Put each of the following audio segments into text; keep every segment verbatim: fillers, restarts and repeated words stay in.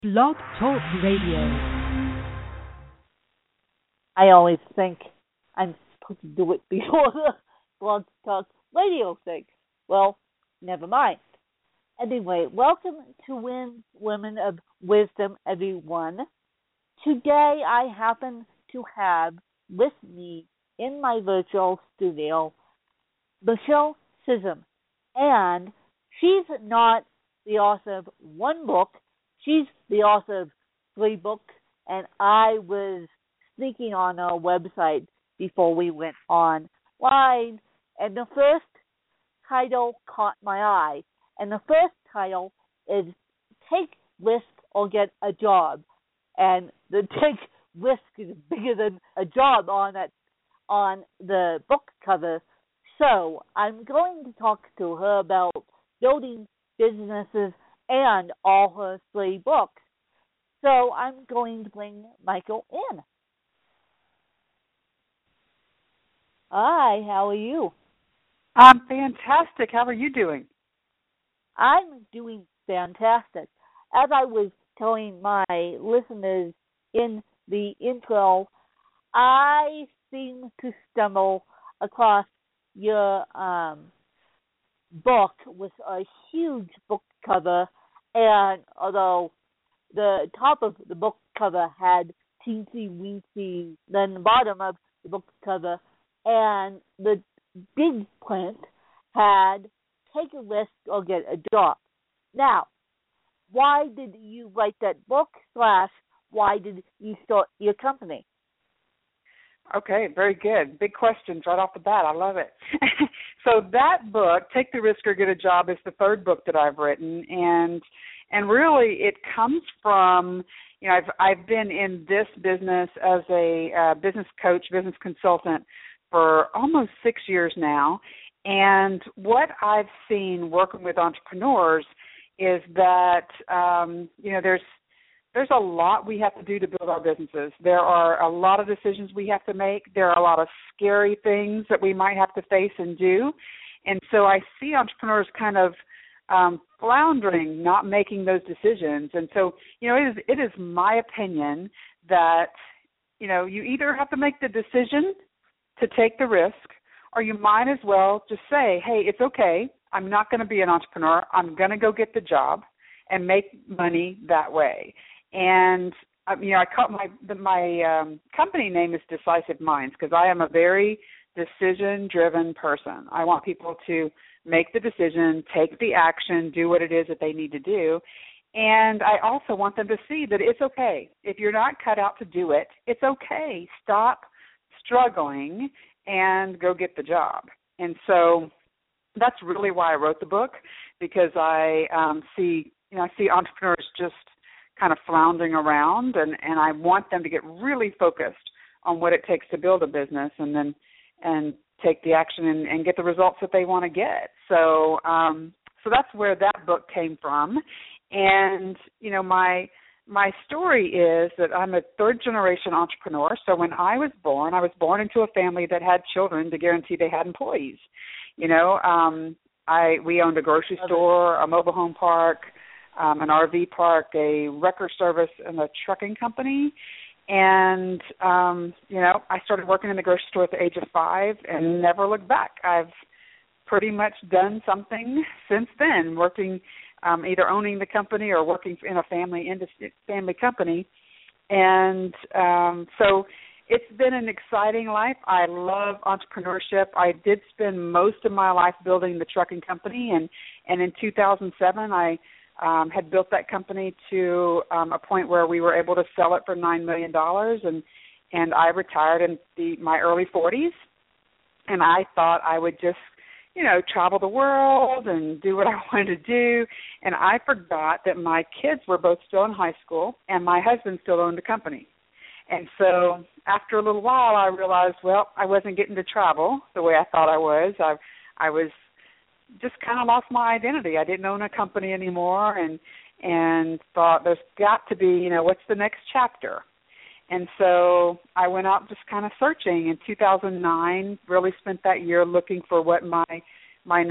Blog Talk Radio. I always think I'm supposed to do it before the Blog Talk Radio thing. Well, never mind. Anyway, welcome to Win Women of Wisdom, everyone. Today I happen to have with me in my virtual studio Michelle Sissom, and she's not the author of one book. She's the author of three books, and I was sneaking on her website before we went online, and the first title caught my eye. And the first title is Take Risk or Get a Job. And the take risk is bigger than a job on it, on the book cover. So I'm going to talk to her about building businesses and all her three books. So I'm going to bring Michael in. Hi, how are you? I'm fantastic. How are you doing? I'm doing fantastic. As I was telling my listeners in the intro, I seem to stumble across your um, book with a huge book cover, and although the top of the book cover had teensy weensy, then the bottom of the book cover and the big print had Take a Risk or Get a Job. Now, why did you write that book, slash why did you start your company? Okay, very good. Big questions right off the bat. I love it. So that book, Take the Risk or Get a Job, is the third book that I've written, and and really it comes from, you know, I've I've been in this business as a uh, business coach, business consultant for almost six years now, and what I've seen working with entrepreneurs is that um, you know there's There's a lot we have to do to build our businesses. There are a lot of decisions we have to make. There are a lot of scary things that we might have to face and do. And so I see entrepreneurs kind of um, floundering, not making those decisions. And so, you know, it is, it is my opinion that, you know, you either have to make the decision to take the risk, or you might as well just say, hey, it's okay. I'm not going to be an entrepreneur. I'm going to go get the job and make money that way. And um, you know, I call my the, my um, company name is Decisive Minds because I am a very decision-driven person. I want people to make the decision, take the action, do what it is that they need to do, and I also want them to see that it's okay. If you're not cut out to do it, it's okay. Stop struggling and go get the job. And so that's really why I wrote the book, because I um, see you know I see entrepreneurs just kind of floundering around, and, and I want them to get really focused on what it takes to build a business and then and take the action and, and get the results that they want to get. So um, so that's where that book came from. And, you know, my my story is that I'm a third-generation entrepreneur. So when I was born, I was born into a family that had children to guarantee they had employees. You know, um, I we owned a grocery store, a mobile home park, Um, an R V park, a wrecker service, and a trucking company. And, um, you know, I started working in the grocery store at the age of five and never looked back. I've pretty much done something since then, working, um, either owning the company or working in a family industry, family company. And um, so it's been an exciting life. I love entrepreneurship. I did spend most of my life building the trucking company, and, and in two thousand seven, I Um, had built that company to um, a point where we were able to sell it for nine million dollars, and, and I retired in the, my early forties, and I thought I would just, you know, travel the world and do what I wanted to do, and I forgot that my kids were both still in high school, and my husband still owned the company. And so after a little while, I realized, well, I wasn't getting to travel the way I thought I was. I, I was just kind of lost my identity. I didn't own a company anymore, and and thought there's got to be, you know, what's the next chapter? And so I went out just kind of searching. In two thousand nine, really spent that year looking for what my my next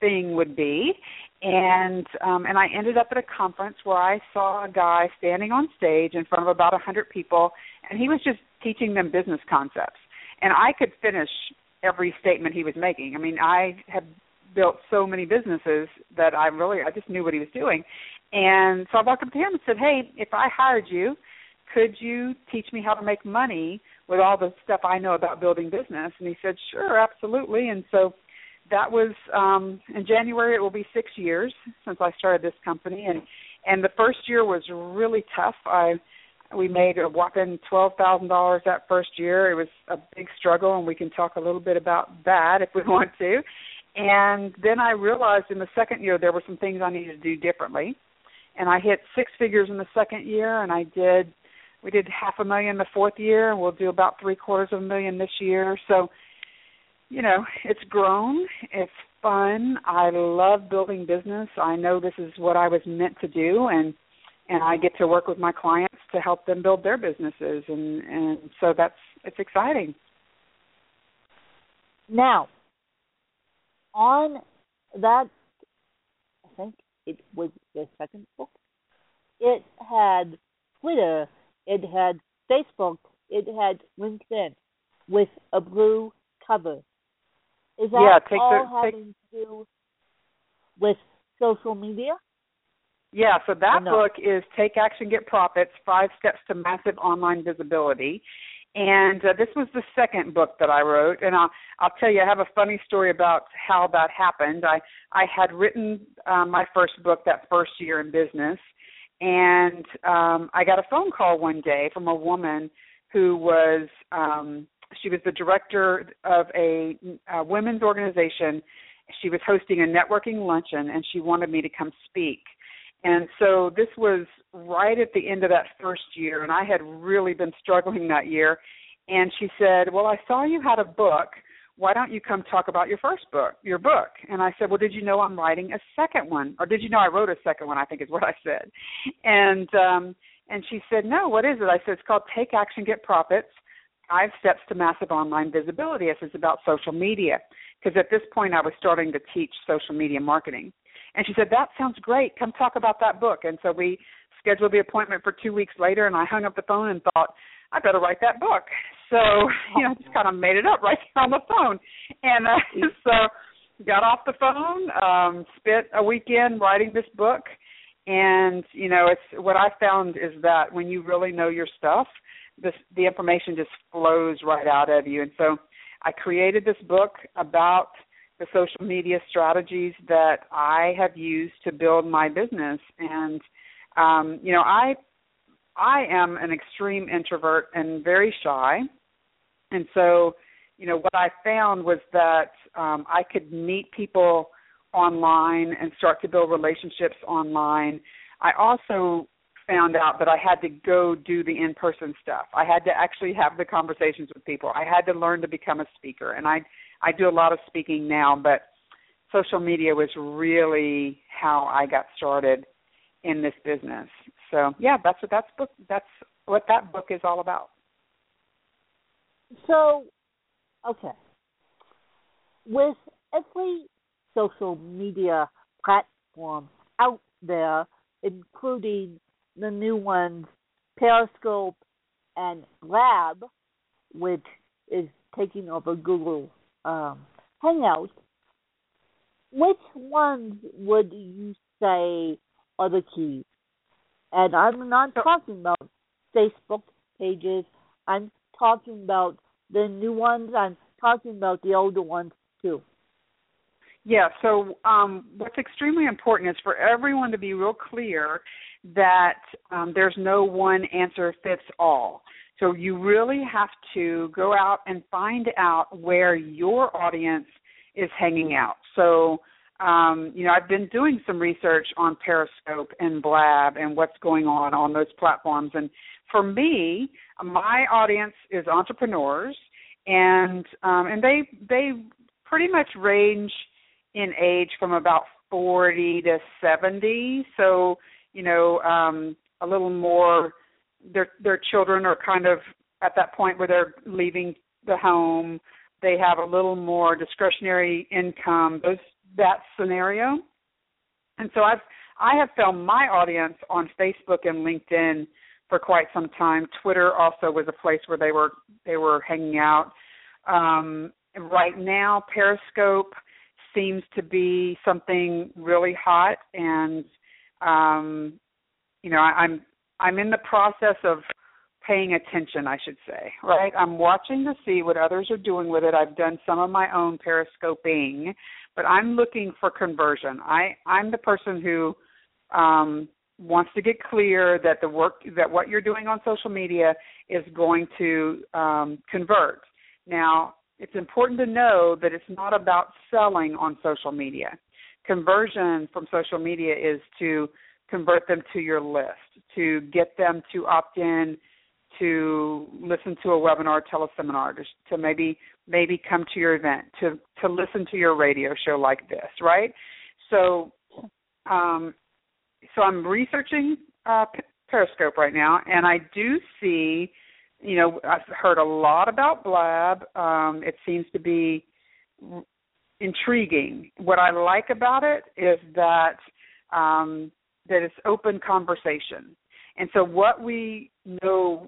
thing would be. And um, and I ended up at a conference where I saw a guy standing on stage in front of about one hundred people, and he was just teaching them business concepts. And I could finish every statement he was making. I mean, I have built so many businesses that I really, I just knew what he was doing. And so I walked up to him and said, hey, if I hired you, could you teach me how to make money with all the stuff I know about building business? And he said, sure, absolutely. And so that was um, in January. It will be six years since I started this company, and and the first year was really tough. I we made a whopping twelve thousand dollars that first year. It was a big struggle, and we can talk a little bit about that if we want to. And then I realized in the second year there were some things I needed to do differently, and I hit six figures in the second year, and I did. We did half a million the fourth year, and we'll do about three quarters of a million this year. So, you know, it's grown. It's fun. I love building business. I know this is what I was meant to do, and and I get to work with my clients to help them build their businesses, and, and so that's it's exciting. Now, on that, I think it was the second book, it had Twitter, it had Facebook, it had LinkedIn with a blue cover. Is that yeah, take all the, take, having to do with social media? Yeah, so that no? book is Take Action, Get Profits, Five Steps to Massive Online Visibility. And uh, this was the second book that I wrote. And I'll, I'll tell you, I have a funny story about how that happened. I, I had written um, my first book that first year in business, and um, I got a phone call one day from a woman who was um, she was the director of a, a women's organization. She was hosting a networking luncheon, and she wanted me to come speak. And so this was right at the end of that first year, and I had really been struggling that year. And she said, well, I saw you had a book. Why don't you come talk about your first book, your book? And I said, well, did you know I'm writing a second one? Or did you know I wrote a second one, I think is what I said. And um, and she said, no, what is it? I said, it's called Take Action, Get Profits, Five Steps to Massive Online Visibility. I said, it's about social media, because at this point I was starting to teach social media marketing. And she said, that sounds great. Come talk about that book. And so we scheduled the appointment for two weeks later, and I hung up the phone and thought, I better write that book. So, you know, I just kind of made it up right there on the phone. And uh, so got off the phone, um, spent a weekend writing this book. And, you know, it's what I found is that when you really know your stuff, this, the information just flows right out of you. And so I created this book about the social media strategies that I have used to build my business. And, um, you know, I I am an extreme introvert and very shy. And so, you know, what I found was that um, I could meet people online and start to build relationships online. I also found out that I had to go do the in-person stuff. I had to actually have the conversations with people. I had to learn to become a speaker. And I I do a lot of speaking now, but social media was really how I got started in this business. So yeah, that's what that's book. That's what that book is all about. So, okay, with every social media platform out there, including the new ones, Periscope and Blab, which is taking over Google um, Hangouts, which ones would you say are the keys? And I'm not talking about Facebook pages. I'm talking about the new ones. I'm talking about the older ones too. Yeah, so um, what's extremely important is for everyone to be real clear that um, there's no one answer fits all. So you really have to go out and find out where your audience is hanging out. So, um, you know, I've been doing some research on Periscope and Blab and what's going on on those platforms. And for me, my audience is entrepreneurs, and um, and they they pretty much range in age from about forty to seventy. So, you know, um, a little more. Their their children are kind of at that point where they're leaving the home. They have a little more discretionary income. Those that scenario. And so I've I have found my audience on Facebook and LinkedIn for quite some time. Twitter also was a place where they were they were hanging out. Um, right now, Periscope seems to be something really hot, and um, you know, I, I'm I'm in the process of paying attention, I should say, right? I'm watching to see what others are doing with it. I've done some of my own periscoping, but I'm looking for conversion. I, I'm the person who um, wants to get clear that the work, that what you're doing on social media is going to um, convert. Now, it's important to know that it's not about selling on social media. Conversion from social media is to convert them to your list, to get them to opt in, to listen to a webinar, teleseminar, to, to maybe maybe come to your event, to, to listen to your radio show like this, right? So, um, so I'm researching uh, Periscope right now, and I do see, you know, I've heard a lot about Blab. Um, it seems to be intriguing. What I like about it is that um, that it's open conversation. And so what we know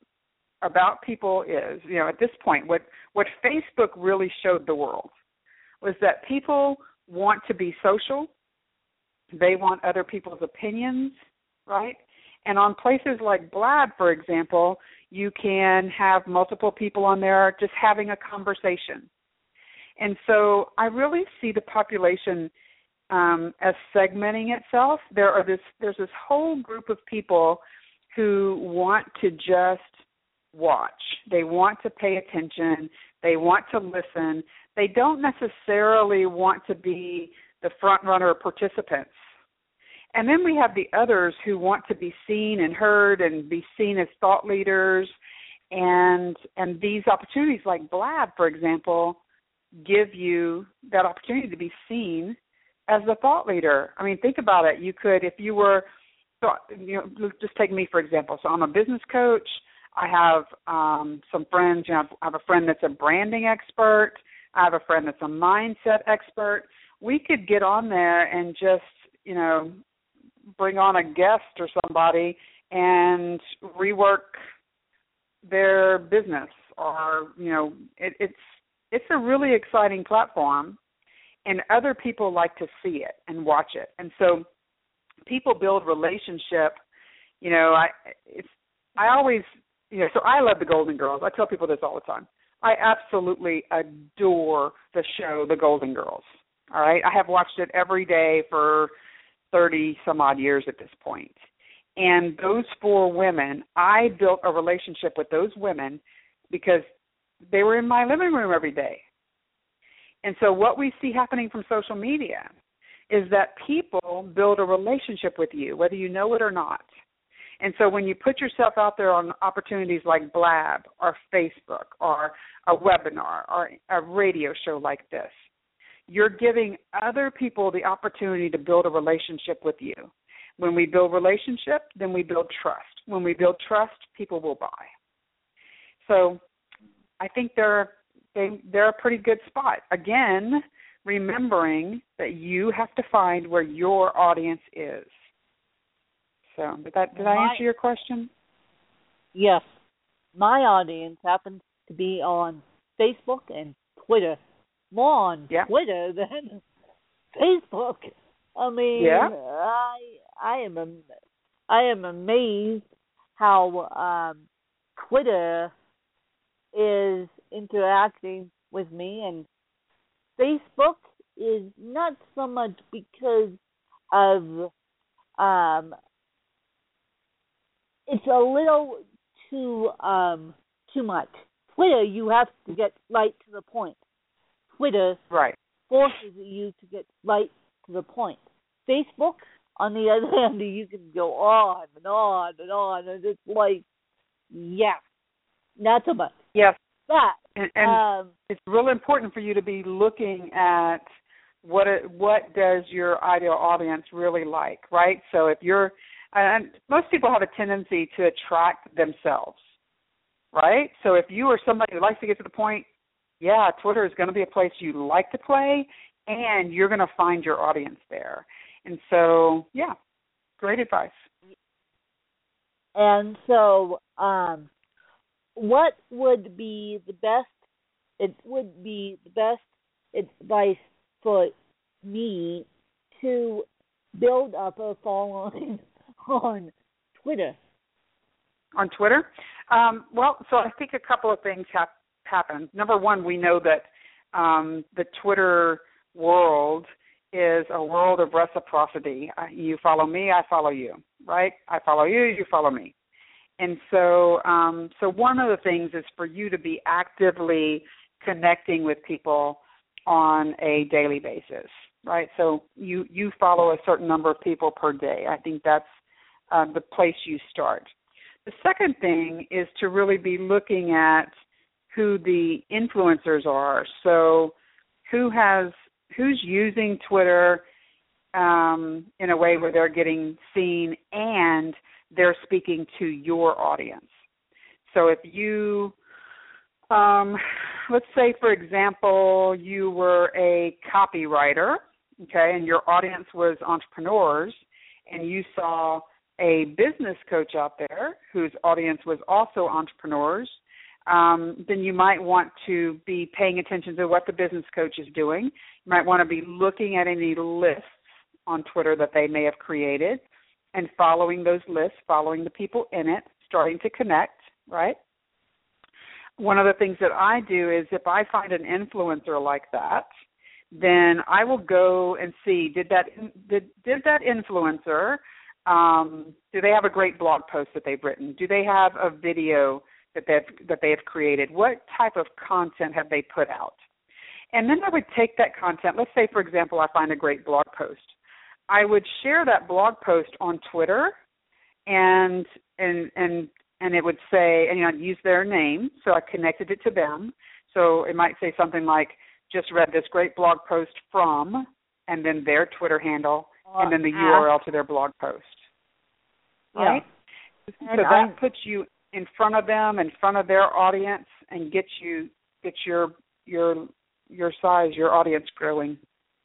about people is, you know, at this point, what, what Facebook really showed the world was that people want to be social. They want other people's opinions, right? And on places like Blab, for example, you can have multiple people on there just having a conversation. And so I really see the population Um, as segmenting itself. There are this there's this whole group of people who want to just watch. They want to pay attention. They want to listen. They don't necessarily want to be the front runner participants. And then we have the others who want to be seen and heard and be seen as thought leaders. And and these opportunities like Blab, for example, give you that opportunity to be seen as a thought leader. I mean, think about it. You could, if you were, so, you know, just take me, for example. So I'm a business coach. I have um, some friends. You know, I have a friend that's a branding expert. I have a friend that's a mindset expert. We could get on there and just, you know, bring on a guest or somebody and rework their business. Or, you know, it, it's it's a really exciting platform. And other people like to see it and watch it. And so people build relationship. You know, I it's I always, you know, so I love the Golden Girls. I tell people this all the time. I absolutely adore the show, The Golden Girls. All right? I have watched it every day for thirty some odd years at this point. And those four women, I built a relationship with those women because they were in my living room every day. And so what we see happening from social media is that people build a relationship with you, whether you know it or not. And so when you put yourself out there on opportunities like Blab or Facebook or a webinar or a radio show like this, you're giving other people the opportunity to build a relationship with you. When we build relationship, then we build trust. When we build trust, people will buy. So I think there are They, they're a pretty good spot. Again, remembering that you have to find where your audience is. So did that did my, I answer your question? Yes. My audience happens to be on Facebook and Twitter. More on yeah. Twitter than Facebook. I mean, yeah. I I am I am amazed how um, Twitter is interacting with me, and Facebook is not so much because of um it's a little too um too much. Twitter, you have to get right to the point. Twitter right. forces you to get right to the point. Facebook, on the other hand, you can go on and on and on, and it's like, yeah, not so much. Yes. But and, and um, it's real important for you to be looking at what it, what does your ideal audience really like, right? So if you're, and most people have a tendency to attract themselves, right? So if you are somebody who likes to get to the point, yeah, Twitter is going to be a place you like to play, and you're going to find your audience there. And so, yeah, great advice. And so, um, what would be the best? It would be the best advice for me to build up a following on Twitter. On Twitter? Um, well, so I think a couple of things have happened. Number one, we know that um, the Twitter world is a world of reciprocity. Uh, you follow me, I follow you, right? I follow you, you follow me. And so um, so one of the things is for you to be actively connecting with people on a daily basis, right? So you, you follow a certain number of people per day. I think that's uh, the place you start. The second thing is to really be looking at who the influencers are. So who has who's using Twitter um, in a way where they're getting seen and they're speaking to your audience. So if you, um, let's say, for example, you were a copywriter, okay, and your audience was entrepreneurs, and you saw a business coach out there whose audience was also entrepreneurs, um, then you might want to be paying attention to what the business coach is doing. You might want to be looking at any lists on Twitter that they may have created and following those lists, following the people in it, starting to connect, right? One of the things that I do is if I find an influencer like that, then I will go and see, did that did, did that influencer, um, do they have a great blog post that they've written? Do they have a video that they've, that they have created? What type of content have they put out? And then I would take that content. Let's say, for example, I find a great blog post. I would share that blog post on Twitter, and and and and it would say, and you know, I'd use their name, so I connected it to them. So it might say something like, "Just read this great blog post from," and then their Twitter handle, uh, and then the uh, U R L to their blog post. Right? Yeah. So that I'm, puts you in front of them, in front of their audience, and gets you get your your your size, your audience growing.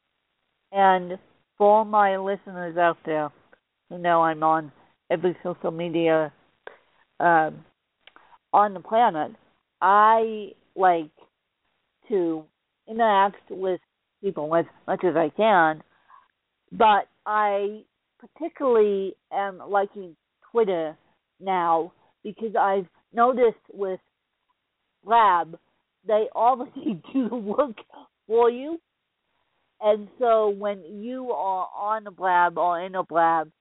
And for all my listeners out there who know I'm on every social media um, on the planet, I like to interact with people as much as I can, but I particularly am liking Twitter now because I've noticed with Blab, they already do the work for you. And so when you are on a Blab or in a Blab,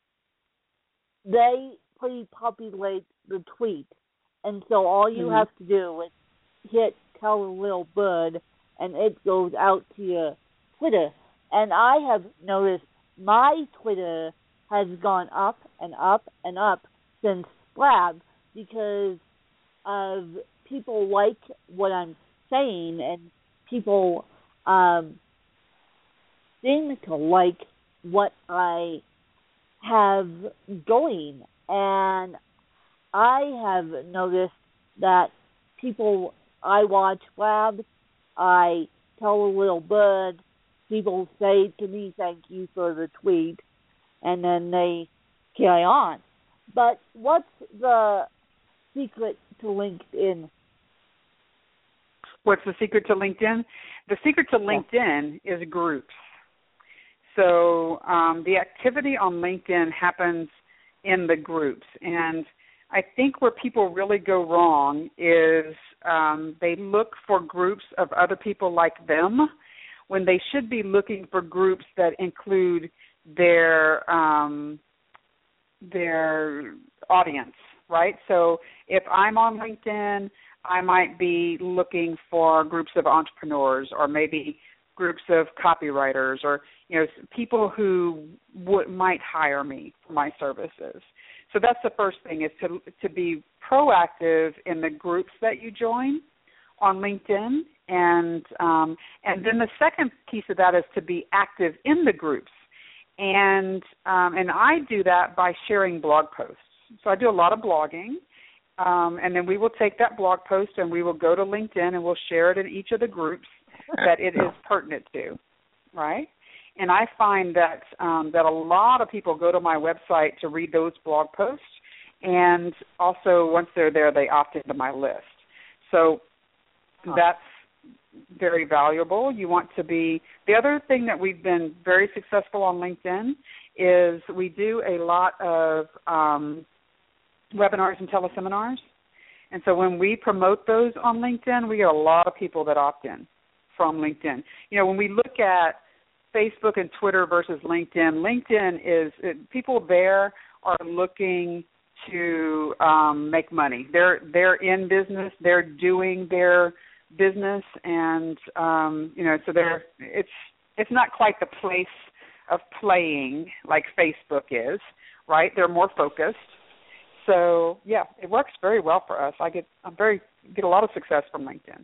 they pre-populate the tweet. And so all you mm-hmm. have to do is hit Tell a Little Bird, and it goes out to your Twitter. And I have noticed my Twitter has gone up and up and up since Blab because of people like what I'm saying, and people um, seem to like what I have going. And I have noticed that people, I watch Blab, I Tell a Little Bird, people say to me, thank you for the tweet, and then they carry on. But what's the secret to LinkedIn? What's the secret to LinkedIn? The secret to LinkedIn yeah. is groups. So um, the activity on LinkedIn happens in the groups. And I think where people really go wrong is um, they look for groups of other people like them when they should be looking for groups that include their um, their audience, right? So if I'm on LinkedIn, I might be looking for groups of entrepreneurs or maybe groups of copywriters or, you know, people who would, might hire me for my services. So that's the first thing, is to to be proactive in the groups that you join on LinkedIn. And um, and then the second piece of that is to be active in the groups. And um, and I do that by sharing blog posts. So I do a lot of blogging. Um, and then we will take that blog post and we will go to LinkedIn and we'll share it in each of the groups that it is pertinent to. right? And I find that um, that a lot of people go to my website to read those blog posts, and also once they're there, they opt into my list. So huh. that's very valuable. You want to be – the other thing that we've been very successful on LinkedIn is we do a lot of um, webinars and teleseminars. And so when we promote those on LinkedIn, we get a lot of people that opt in from LinkedIn. You know, when we look at Facebook and Twitter versus LinkedIn, LinkedIn is – people there are looking to um, make money. They're they're in business. They're doing their business, and um, you know, so they're it's it's not quite the place of playing like Facebook is, right? They're more focused. So yeah, it works very well for us. I get I'm very get a lot of success from LinkedIn.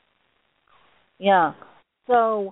Yeah. So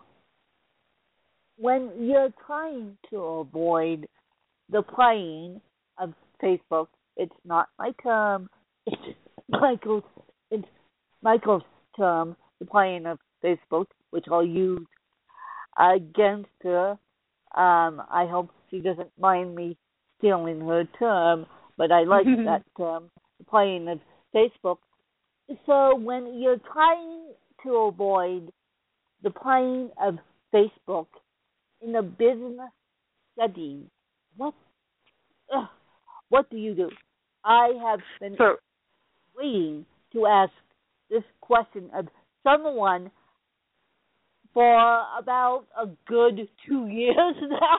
when you're trying to avoid the playing of Facebook, it's not my term. It's Michael's. It's Michael's term, the playing of Facebook, which I'll use against her. Um, I hope she doesn't mind me stealing her term, but I like that term, the playing of Facebook. So when you're trying to avoid the playing of Facebook in a business setting, what uh, what do you do? I have been so, waiting to ask this question of someone for about a good two years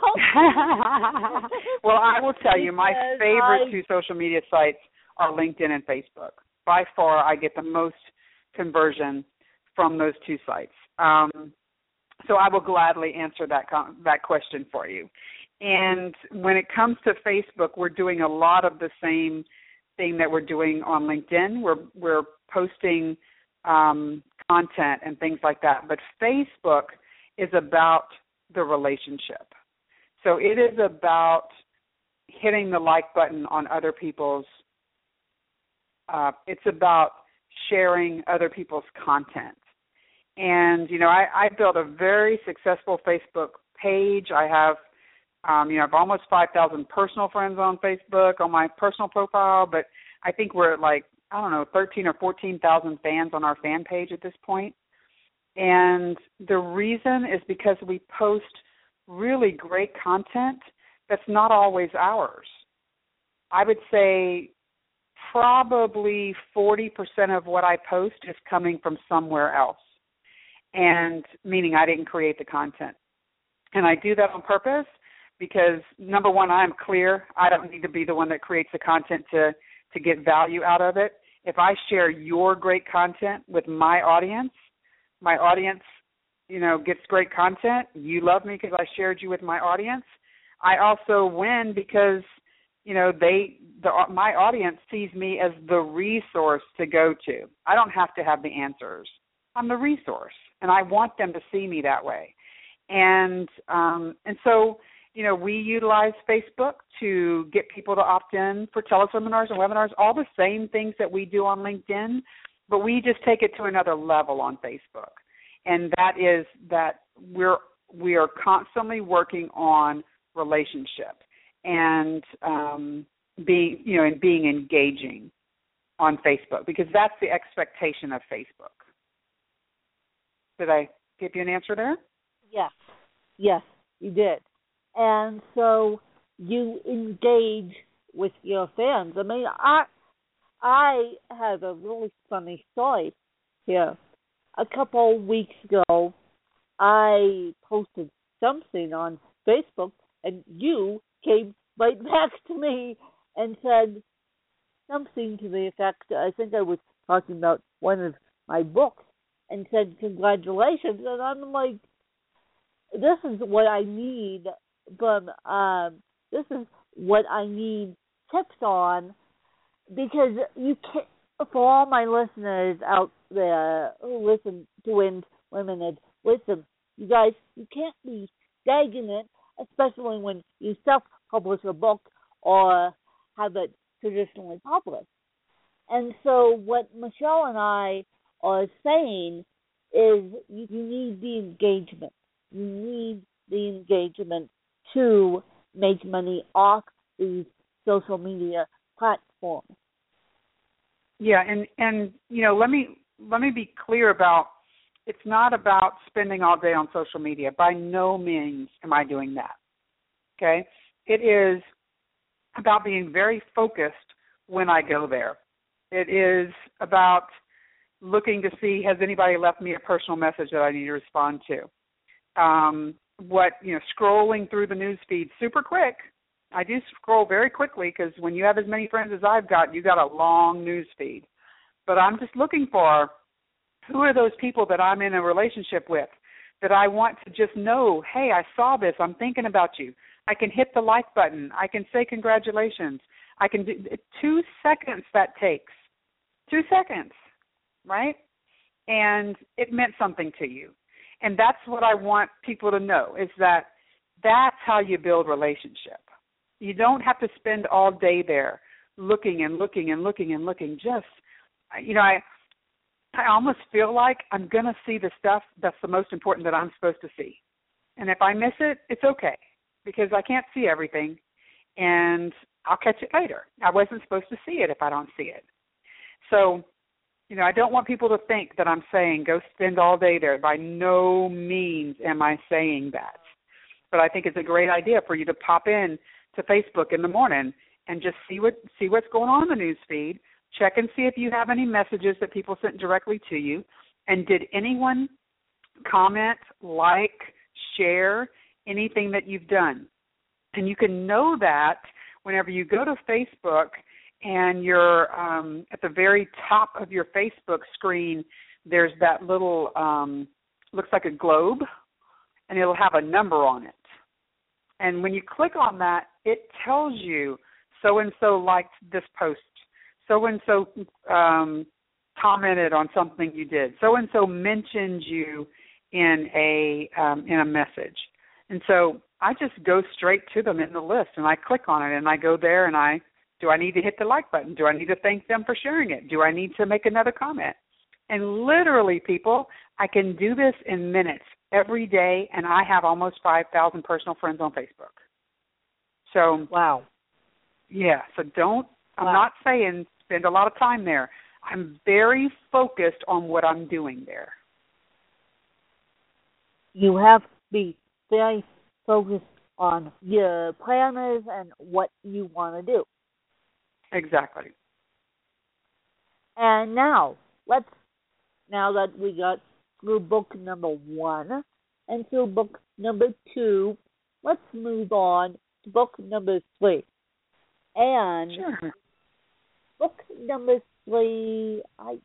now. Well, I will tell you, my favorite I, two social media sites are LinkedIn and Facebook. By far, I get the most conversion from those two sites. Um, so I will gladly answer that com- that question for you. And when it comes to Facebook, we're doing a lot of the same thing that we're doing on LinkedIn. We're we're posting um, content and things like that. But Facebook is about the relationship. So it is about hitting the like button on other people's. Uh, it's about sharing other people's content. And you know, I, I built a very successful Facebook page. I have. Um, you know, I have almost five thousand personal friends on Facebook on my personal profile, but I think we're at like, I don't know, thirteen or fourteen thousand fans on our fan page at this point. And the reason is because we post really great content that's not always ours. I would say probably forty percent of what I post is coming from somewhere else, and meaning I didn't create the content. And I do that on purpose. Because, number one, I'm clear. I don't need to be the one that creates the content to, to get value out of it. If I share your great content with my audience, my audience, you know, gets great content. You love me because I shared you with my audience. I also win because, you know, they, the, my audience sees me as the resource to go to. I don't have to have the answers. I'm the resource, and I want them to see me that way. And um, and so, you know, we utilize Facebook to get people to opt in for teleseminars and webinars, all the same things that we do on LinkedIn, but we just take it to another level on Facebook. And that is that we're we are constantly working on relationship and um, being, you know, and being engaging on Facebook, because that's the expectation of Facebook. Did I give you an answer there? Yes, yes, you did. And so you engage with your fans. I mean, I I have a really funny story here. A couple weeks ago, I posted something on Facebook, and you came right back to me and said something to the effect, I think I was talking about one of my books, and said congratulations. And I'm like, this is what I need from, um, this is what I need tips on, because you can't, for all my listeners out there who listen to Win Women Ed Wisdom, you guys, you can't be stagnant, especially when you self-publish a book or have it traditionally published. And so what Michelle and I are saying is you, you need the engagement. you need the engagement to make money off these social media platforms. Yeah, and, and you know, let me let me be clear about, it's not about spending all day on social media. By no means am I doing that. Okay? It is about being very focused when I go there. It is about looking to see, has anybody left me a personal message that I need to respond to? Um, what, you know, scrolling through the news feed super quick. I do scroll very quickly because when you have as many friends as I've got, you got a long news feed. But I'm just looking for, who are those people that I'm in a relationship with that I want to just know, hey, I saw this, I'm thinking about you. I can hit the like button. I can say congratulations. I can do, two seconds that takes. Two seconds, right? And it meant something to you. And that's what I want people to know, is that that's how you build relationship. You don't have to spend all day there looking and looking and looking and looking. Just, you know, I I almost feel like I'm going to see the stuff that's the most important that I'm supposed to see. And if I miss it, it's okay, because I can't see everything, and I'll catch it later. I wasn't supposed to see it if I don't see it. So, you know, I don't want people to think that I'm saying go spend all day there. By no means am I saying that. But I think it's a great idea for you to pop in to Facebook in the morning and just see what see what's going on in the news feed. Check and see if you have any messages that people sent directly to you. And did anyone comment, like, share anything that you've done? And you can know that whenever you go to Facebook and you're um, at the very top of your Facebook screen, there's that little, um, looks like a globe, and it'll have a number on it. And when you click on that, it tells you so-and-so liked this post. So-and-so um, commented on something you did. So-and-so mentioned you in a um, in a message. And so I just go straight to them in the list, and I click on it, and I go there, and I, do I need to hit the like button? Do I need to thank them for sharing it? Do I need to make another comment? And literally, people, I can do this in minutes every day, and I have almost five thousand personal friends on Facebook. So, wow. Yeah, so don't, I'm wow. not saying spend a lot of time there. I'm very focused on what I'm doing there. You have to be very focused on your plan is and what you want to do. Exactly. And now, let's, now that we got through book number one and through book number two, let's move on to book number three. And sure. book number three, I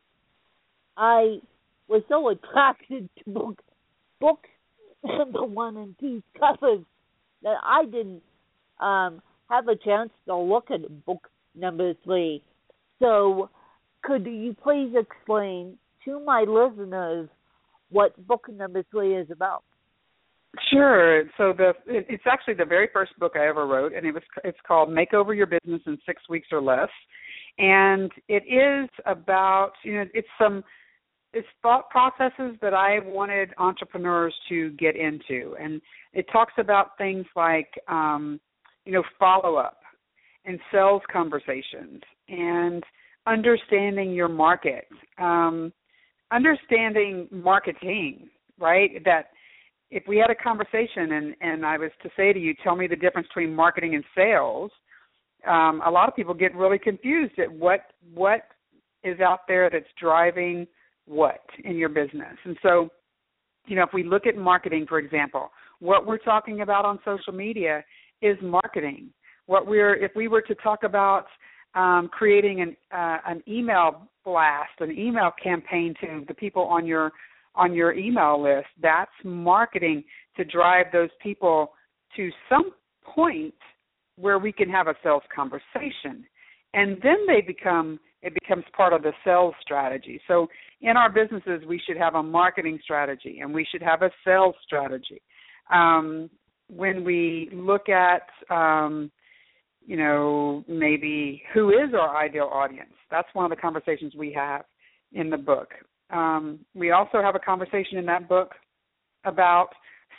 I was so attracted to book book number one and two covers that I didn't um, have a chance to look at book number three. So could you please explain to my listeners what book number three is about? Sure. So the it, it's actually the very first book I ever wrote, and it was it's called Make Over Your Business in Six Weeks or Less. And it is about, you know, it's some it's thought processes that I wanted entrepreneurs to get into. And it talks about things like, um, you know, follow-up and sales conversations and understanding your market, um, understanding marketing, right? That if we had a conversation and, and I was to say to you, tell me the difference between marketing and sales, um, a lot of people get really confused at what what is out there that's driving what in your business. And so, you know, if we look at marketing, for example, what we're talking about on social media is marketing. What we're, if we were to talk about um, creating an uh, an email blast, an email campaign to the people on your on your email list, that's marketing to drive those people to some point where we can have a sales conversation. And then they become, it becomes part of the sales strategy. So in our businesses, we should have a marketing strategy and we should have a sales strategy. Um, when we look at, um, you know, maybe who is our ideal audience, that's one of the conversations we have in the book. Um, we also have a conversation in that book about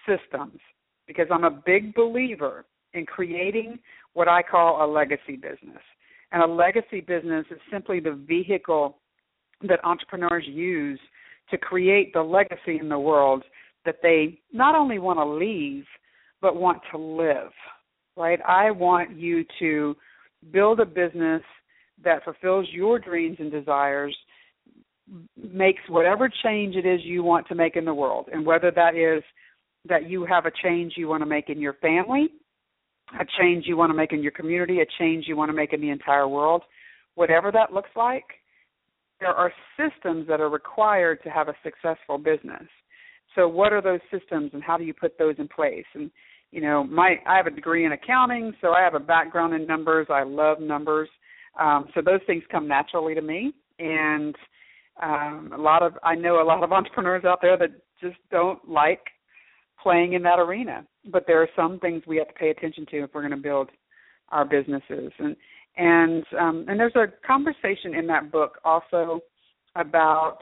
systems, because I'm a big believer in creating what I call a legacy business. And a legacy business is simply the vehicle that entrepreneurs use to create the legacy in the world that they not only want to leave, but want to live, right? I want you to build a business that fulfills your dreams and desires, makes whatever change it is you want to make in the world, and whether that is that you have a change you want to make in your family, a change you want to make in your community, a change you want to make in the entire world, whatever that looks like, there are systems that are required to have a successful business. So what are those systems, and how do you put those in place? And, you know, my I have a degree in accounting, so I have a background in numbers. I love numbers. Um, so those things come naturally to me. And um, a lot of I know a lot of entrepreneurs out there that just don't like playing in that arena. But there are some things we have to pay attention to if we're going to build our businesses. And and um, and there's a conversation in that book also about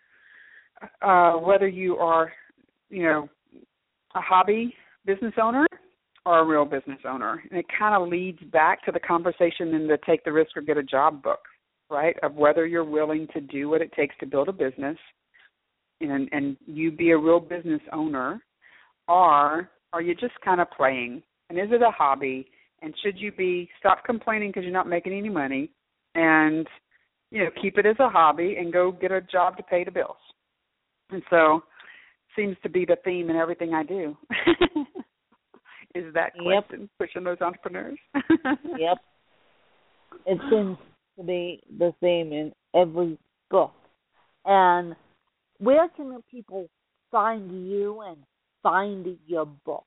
uh, whether you are, you know, a hobby business owner or a real business owner. And it kind of leads back to the conversation in the Take the Risk or Get a Job book, right, of whether you're willing to do what it takes to build a business and, and you be a real business owner, or are you just kind of playing? And is it a hobby? And should you be, stop complaining because you're not making any money and, you know, keep it as a hobby and go get a job to pay the bills? And so seems to be the theme in everything I do. Is that question yep. pushing those entrepreneurs? Yep. It seems to be the theme in every book. And where can the people find you and find your book?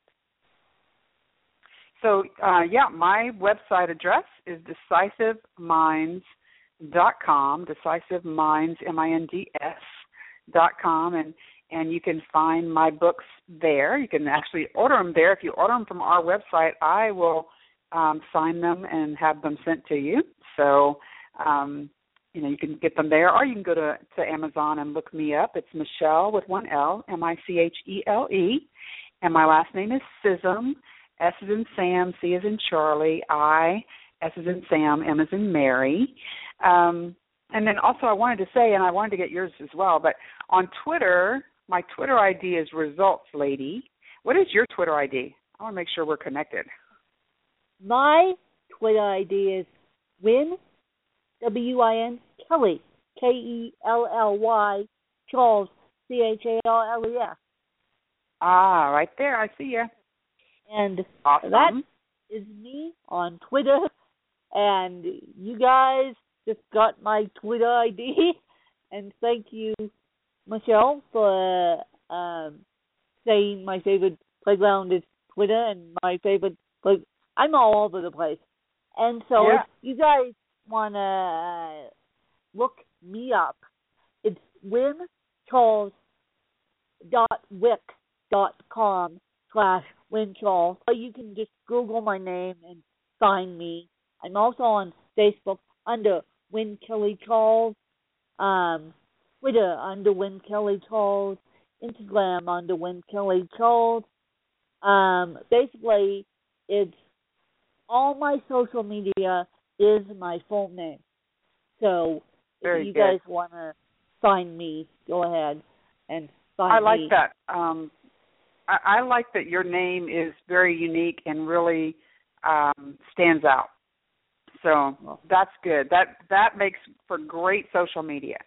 So, uh, yeah, my website address is decisive minds dot com, Decisive Minds, M I N D S, dot com, and, and you can find my books there. You can actually order them there. If you order them from our website, I will um, sign them and have them sent to you. So, um, you know, you can get them there, or you can go to, to Amazon and look me up. It's Michelle with one L, M I C H E L E, and my last name is Sissom, S as in Sam, C as in Charlie, I, S as in Sam, M as in Mary. Um, and then also I wanted to say, and I wanted to get yours as well, but on Twitter, my Twitter I D is Results Lady. What is your Twitter I D? I want to make sure we're connected. My Twitter I D is Win, W I N, Kelly, K E L L Y, Charles, C H A R L E S. Ah, right there. I see you. And awesome. That is me on Twitter. And you guys just got my Twitter I D. And thank you, Michelle, for um, saying my favorite playground is Twitter, and my favorite play- I'm all over the place. And so yeah. if you guys want to uh, look me up, it's wincharles dot wix dot com slash wincharles. Or you can just Google my name and find me. I'm also on Facebook under Win Kelly Charles, um, Twitter under Win Kelly Charles, Instagram under Win Kelly Charles. Um, basically, it's all my social media is my full name. So Very if you good. guys want to find me, go ahead and find I like me. that. Um, I, I like that your name is very unique and really um, stands out. So that's good. That that makes for great social media.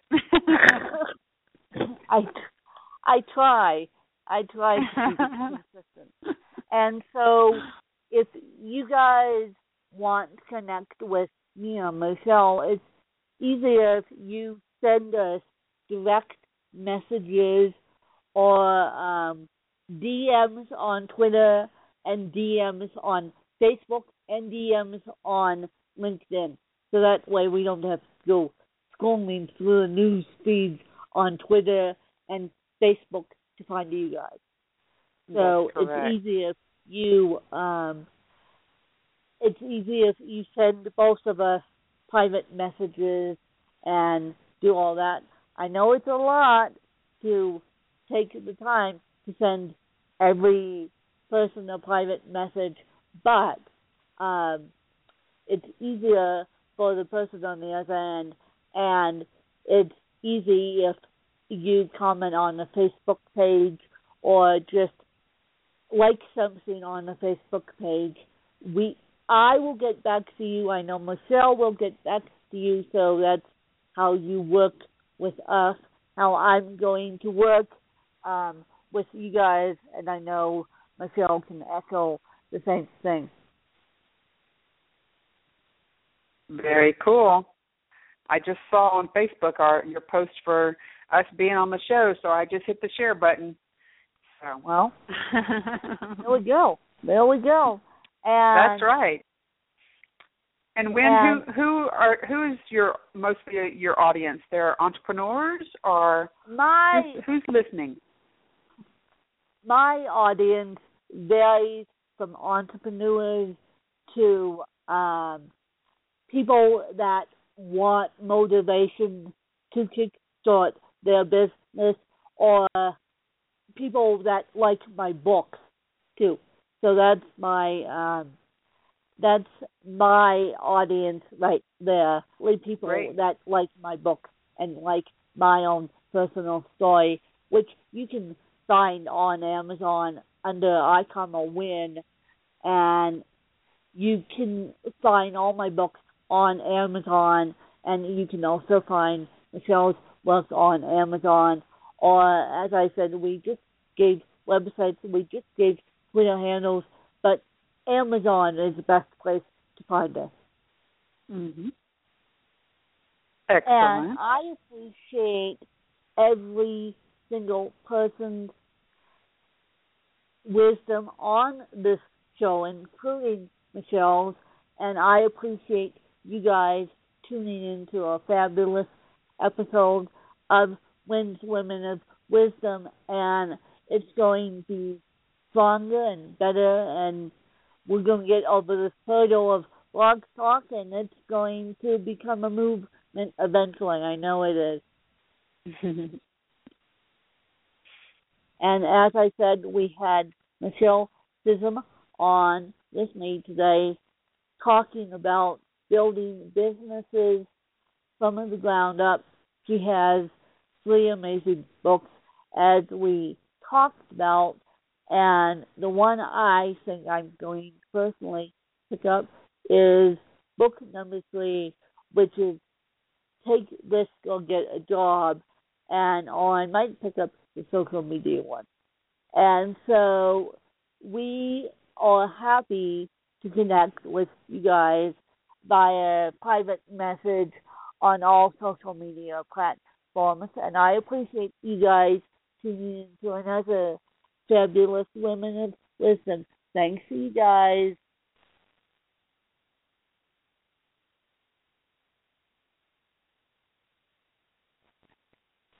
I I try. I try to be consistent. And so if you guys want to connect with me or Michelle, it's easier if you send us direct messages or um, D Ms on Twitter and D Ms on Facebook and D Ms on LinkedIn. So that way we don't have to go scrolling through the news feeds on Twitter and Facebook to find you guys. So it's easy if you um, it's easy if you send both of us private messages and do all that. I know it's a lot to take the time to send every person a private message, but um, it's easier for the person on the other end, and it's easy if you comment on the Facebook page or just like something on the Facebook page. We, I will get back to you. I know Michelle will get back to you, so that's how you work with us, how I'm going to work um, with you guys, and I know Michelle can echo the same thing. Very cool. I just saw on Facebook our your post for us being on the show, so I just hit the share button. So well, there we go. There we go. And that's right. And when and, who who are who is your mostly your audience? They're entrepreneurs or my who's, who's listening? My audience varies from entrepreneurs to um, people that want motivation to kickstart their business, or people that like my books too. So that's my um, that's my audience right there. Like people Great. that like my books and like my own personal story, which you can find on Amazon under I Karma Win, and you can find all my books on Amazon, and you can also find Michelle's work on Amazon. Or, as I said, we just gave websites, we just gave Twitter handles, but Amazon is the best place to find us. Mm-hmm. Excellent. And I appreciate every single person's wisdom on this show, including Michelle's, and I appreciate you guys tuning into a fabulous episode of Wins Women of Wisdom, and it's going to be stronger and better, and we're going to get over this hurdle of Blog Talk, and it's going to become a movement eventually. I know it is. And as I said, we had Michelle Sissom on with me today talking about building businesses from the ground up. She has three amazing books, as we talked about, and the one I think I'm going to personally pick up is book number three, which is Take This, Go Get a Job, and or I might pick up the social media one. And so we are happy to connect with you guys via private message on all social media platforms. And I appreciate you guys tuning in to another fabulous Women of Wisdom. Thanks to you guys.